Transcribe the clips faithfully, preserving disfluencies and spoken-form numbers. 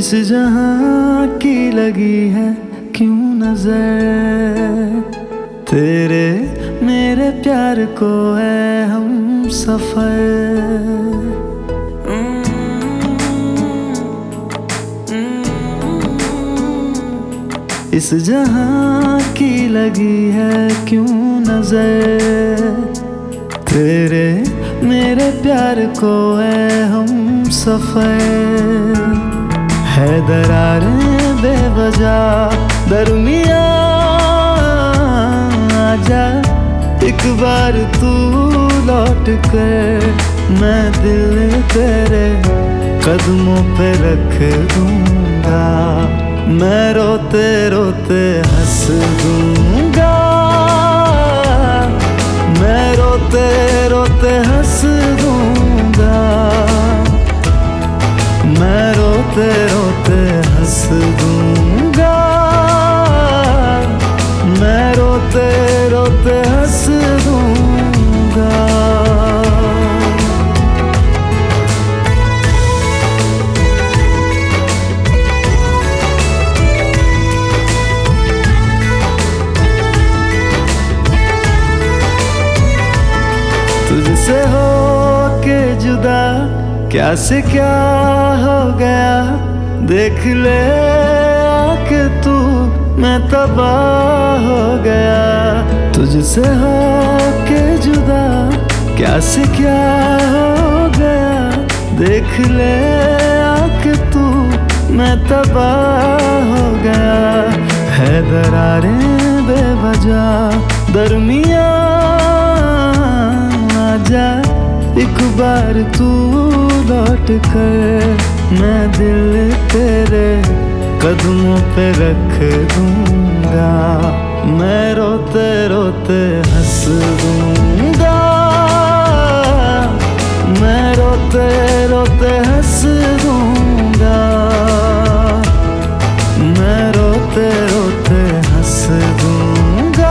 इस जहां की लगी है क्यों नजर, तेरे मेरे प्यार को है हम सफर। इस जहां की लगी है क्यों नजर, तेरे मेरे प्यार को है हम सफर। है दरारें बेवजह दरमिया, आजा एक बार तू लौट कर, मैं दिल तेरे कदमों पे रख दूंगा। मैं रोते रोते हंस दूंगा, मैं रोते रोते हंस दूंगा, मैं रोते रोते हंस दूंगा, मैं रोते रोते हंस दूंगा। तुझसे हो के जुदा क्या से क्या हो गया, देख ले आके तू मैं तबाह हो गया। तुझसे हो के जुदा क्या से क्या हो गया, देख ले आके तू मैं तबाह हो गया। है दरारें बेवजह दरमिया, आजा एक बार तू लौट कर, मैं दिल तेरे कदमों पे रख दूंगा। मैं रोते रोते हंस दूंगा, मैं रोते रोते हंस दूंगा, मैं रोते रोते हंस दूंगा,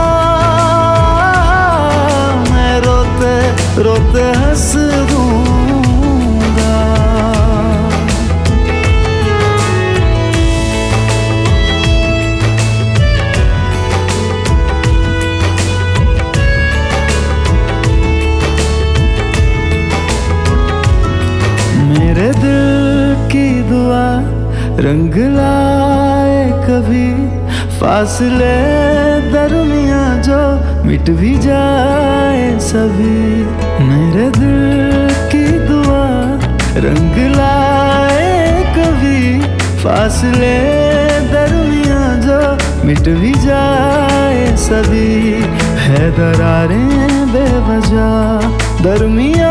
मैं रोते रोते हंस दूंगा। मेरे दिल की दुआ रंग लाए कभी, फासले दरमिया जो मिट भी जाए सभी। मेरे दिल की दुआ रंग लाए कभी, फासले दरमिया जो मिट भी जाए सभी। है दरारें बेवजह दरमिया,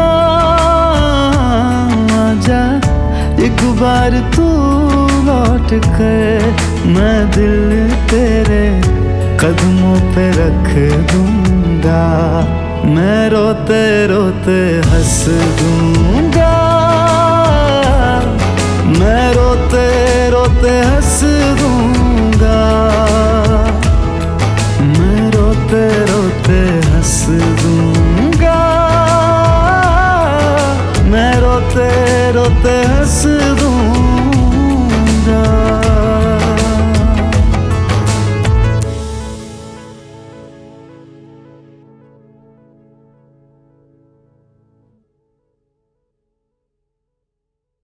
आजा एक बार तू लौट कर, मैं दिल तेरे कदमों पे रख दूंगा। मैं रोते रोते हंस दूंगा, मैं रोते रोते हंस दूंगा।